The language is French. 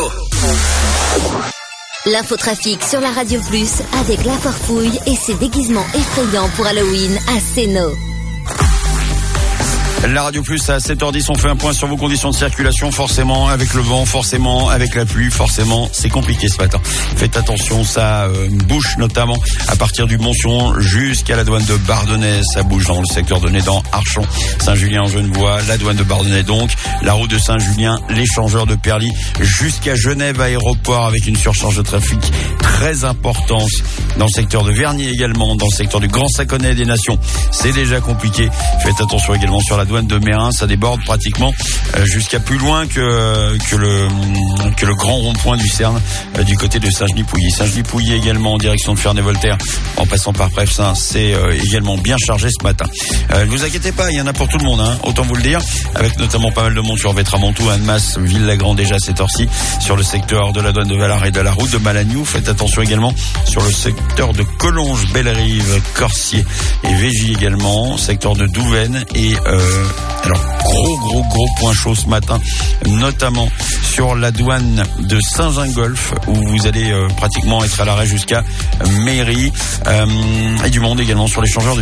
L'infotrafic sur la Radio Plus avec La Farfouille et ses déguisements effrayants pour Halloween à Sénaux. La Radio Plus à 7h10, on fait un point sur vos conditions de circulation, forcément avec le vent, forcément avec la pluie, forcément c'est compliqué ce matin. Faites attention, ça bouge notamment à partir du Montsion jusqu'à la douane de Bardonnay, ça bouge dans le secteur de Nédan, Archon, Saint-Julien-en-Genevois, la douane de Bardonnay donc, la route de Saint-Julien, l'échangeur de Perly jusqu'à Genève aéroport avec une surcharge de trafic très importante dans le secteur de Vernier également, dans le secteur du Grand Saconnet des Nations, c'est déjà compliqué. Faites attention également sur la douane de Mérin, ça déborde pratiquement jusqu'à plus loin que le grand rond-point du Cerne du côté de Saint-Genis-Pouilly. Saint-Genis-Pouilly également en direction de Ferney-Voltaire en passant par Prefsin, c'est également bien chargé ce matin. Ne vous inquiétez pas, il y en a pour tout le monde, autant vous le dire, avec notamment pas mal de monde sur Vétramontou, Annemasse, Ville-la-Grande déjà à cette heure-ci, sur le secteur de la douane de Valar et de la route de Malagnou. Faites attention également sur le secteur de Collonges, Bellerive, Corsier et Végy également, secteur de Douvaine et alors gros point chaud ce matin, notamment sur la douane de Saint-Gingolf où vous allez pratiquement être à l'arrêt jusqu'à Mairie et du monde également sur l'échangeur de